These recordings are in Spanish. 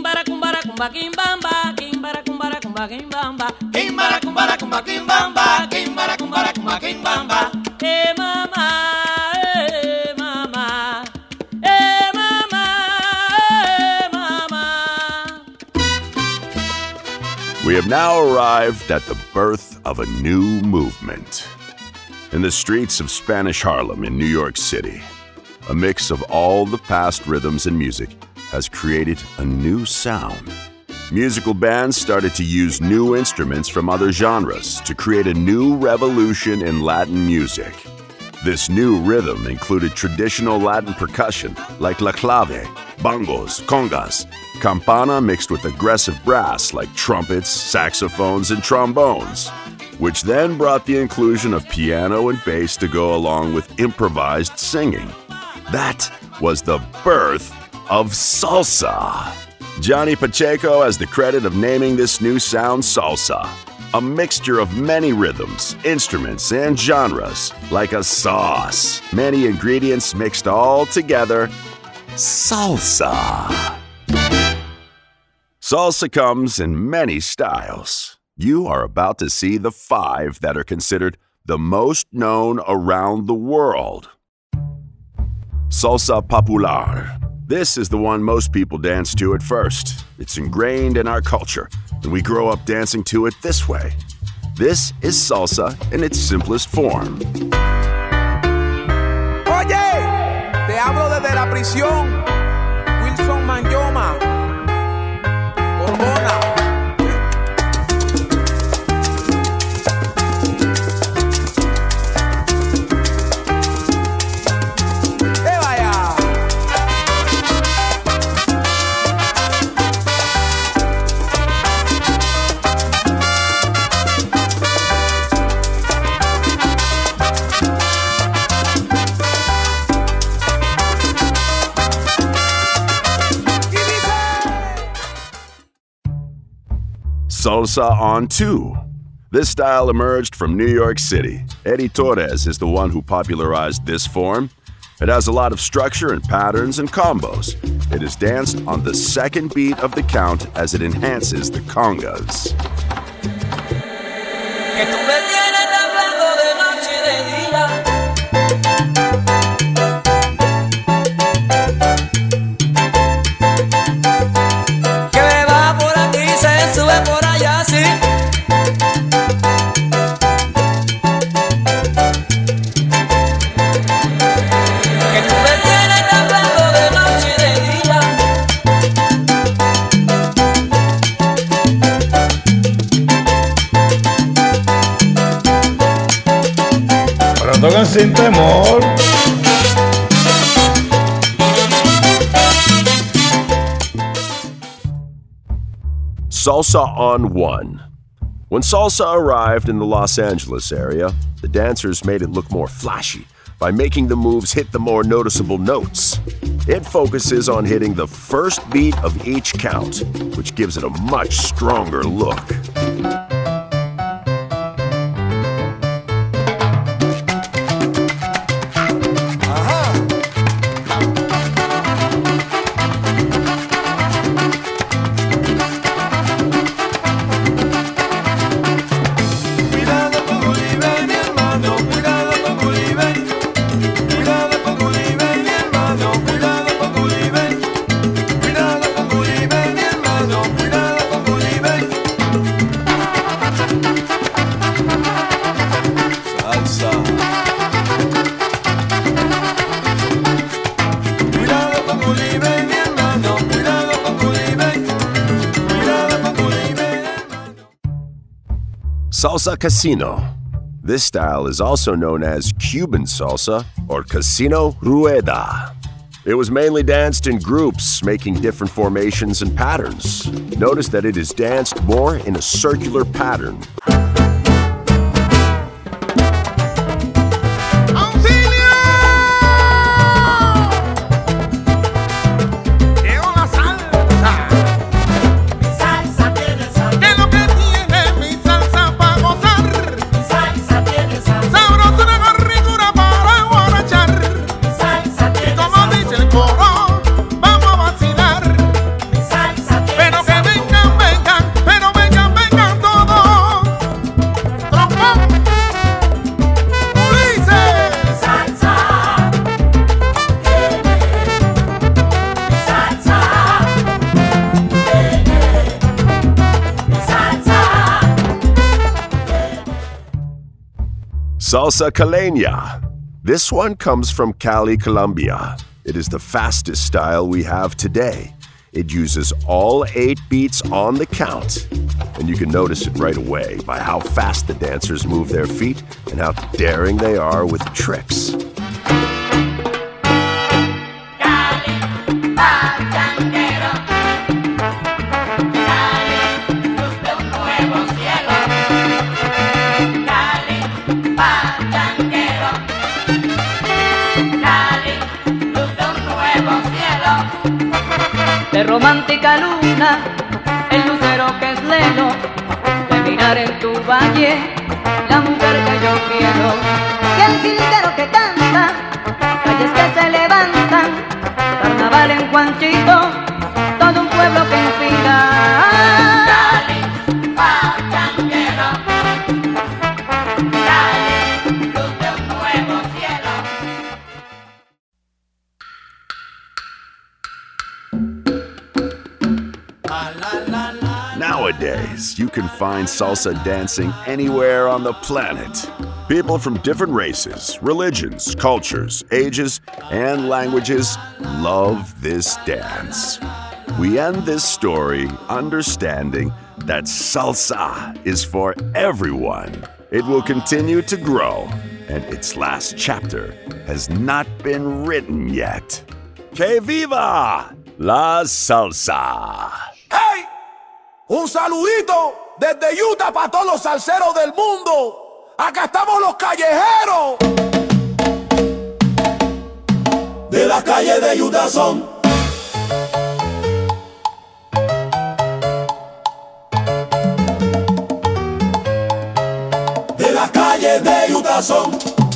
Kimbara kumbara kumba kimbamba, kimbara kumbara kumba kimbamba, kimbara kumbara kumba kimbamba, kimbara kumbara kumba kimbamba. Hey mama, hey mama, hey mama, hey mama. We have now arrived at the birth of a new movement. In the streets of Spanish Harlem in New York City, a mix of all the past rhythms and music has created a new sound. Musical bands started to use new instruments from other genres to create a new revolution in Latin music. This new rhythm included traditional Latin percussion like la clave, bongos, congas, campana mixed with aggressive brass like trumpets, saxophones, and trombones, which then brought the inclusion of piano and bass to go along with improvised singing. That was the birth of salsa. Johnny Pacheco has the credit of naming this new sound salsa, a mixture of many rhythms, instruments, and genres, like a sauce. Many ingredients mixed all together. Salsa. Salsa comes in many styles. You are about to see the 5 that are considered the most known around the world. Salsa popular. This is the one most people dance to at first. It's ingrained in our culture, and we grow up dancing to it this way. This is salsa in its simplest form. Oye, te hablo desde la prisión. Wilson Manyoma, Borbona. Salsa on 2. This style emerged from New York City. Eddie Torres is the one who popularized this form. It has a lot of structure and patterns and combos. It is danced on the second beat of the count as it enhances the congas. Que tú me tienes hablando de noche y de día. Que me va por aquí, se sube por allá, sí. Que tú me tienes hablando de noche y de día. Pero tocan sin temor. Salsa on 1. When salsa arrived in the Los Angeles area, the dancers made it look more flashy by making the moves hit the more noticeable notes. It focuses on hitting the first beat of each count, which gives it a much stronger look. Salsa Casino. This style is also known as Cuban salsa or Casino Rueda. It was mainly danced in groups, making different formations and patterns. Notice that it is danced more in a circular pattern. Pero Salsa Caleña. This one comes from Cali, Colombia. It is the fastest style we have today. It uses all 8 beats on the count. And you can notice it right away by how fast the dancers move their feet and how daring they are with tricks. De romántica luna, el lucero que es leno, de mirar en tu valle, la mujer que yo quiero. Y el jilguero que canta, calles que se levantan, carnaval en Juanchito, todo un pueblo que inspira. Cali, pachanguero, Cali, luz de un nuevo cielo. Nowadays, you can find salsa dancing anywhere on the planet. People from different races, religions, cultures, ages, and languages love this dance. We end this story understanding that salsa is for everyone. It will continue to grow, and its last chapter has not been written yet. Que viva la salsa! ¡Hey! Un saludito desde Utah para todos los salseros del mundo. Acá estamos los callejeros. De las calles de Utah son. De las calles de Utah son.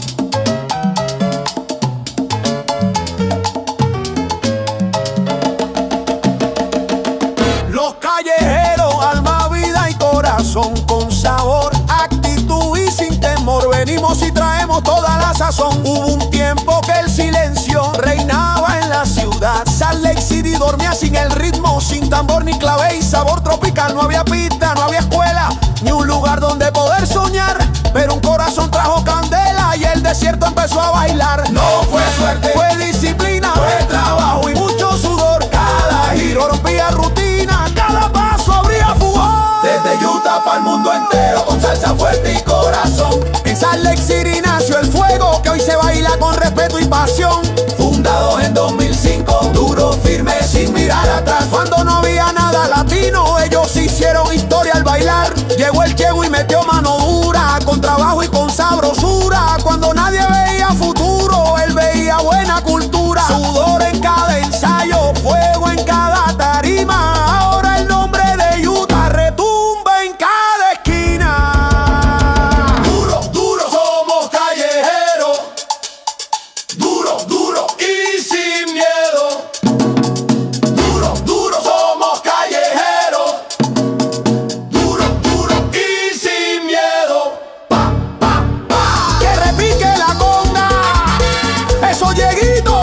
Con sabor, actitud y sin temor venimos y traemos toda la sazón. Hubo un tiempo que el silencio reinaba en la ciudad. Salt Lake City dormía sin el ritmo, sin tambor ni clave y sabor tropical. No había pista, no había escuela, ni un lugar donde poder soñar. Pero un corazón trajo candela y el desierto empezó a bailar. No fue suerte, fue disciplina, fue trabajo y mucho sudor. Cada giro rompía rutina, cada paso abría fugor. Desde Utah para el mundo entero, con salsa fuerte y corazón. En Salt Lake City nació el fuego, que hoy se baila con respeto y pasión. Fundados en 2005, duro, firme, sin mirar atrás. Cuando no había nada latino, ellos hicieron historia al bailar. Llegó el Chego y metió mano dura, con trabajo y con sabrosura. Cuando nadie veía futuro, él veía buena cultura. Sudor en cada ensayo, fuego en cada tarima. Ahora el nombre de Utah retumba en cada esquina. Duro, duro, somos callejeros. Duro, duro y sin miedo. Duro, duro, somos callejeros. Duro, duro y sin miedo. Pa, pa, pa. Que repique la conga. Eso lleguito.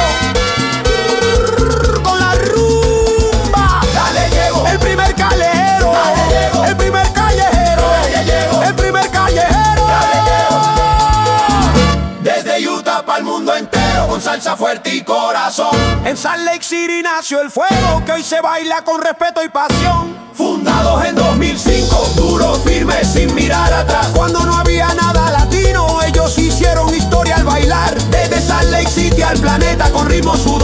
Con la rumba. Dale, llego. El primer callejero. Dale, llego. El primer callejero. Dale, llego. El primer callejero. Dale, llego. Desde Utah para el mundo entero, con salsa fuerte y corazón. En Salt Lake City nació el fuego, que hoy se baila con respeto y pasión. Fundados en 2005, duro, firme, sin mirar atrás. Cuando no había nada latino, ellos hicieron historia al bailar. Desde Salt Lake City al planeta, con ritmo sudor.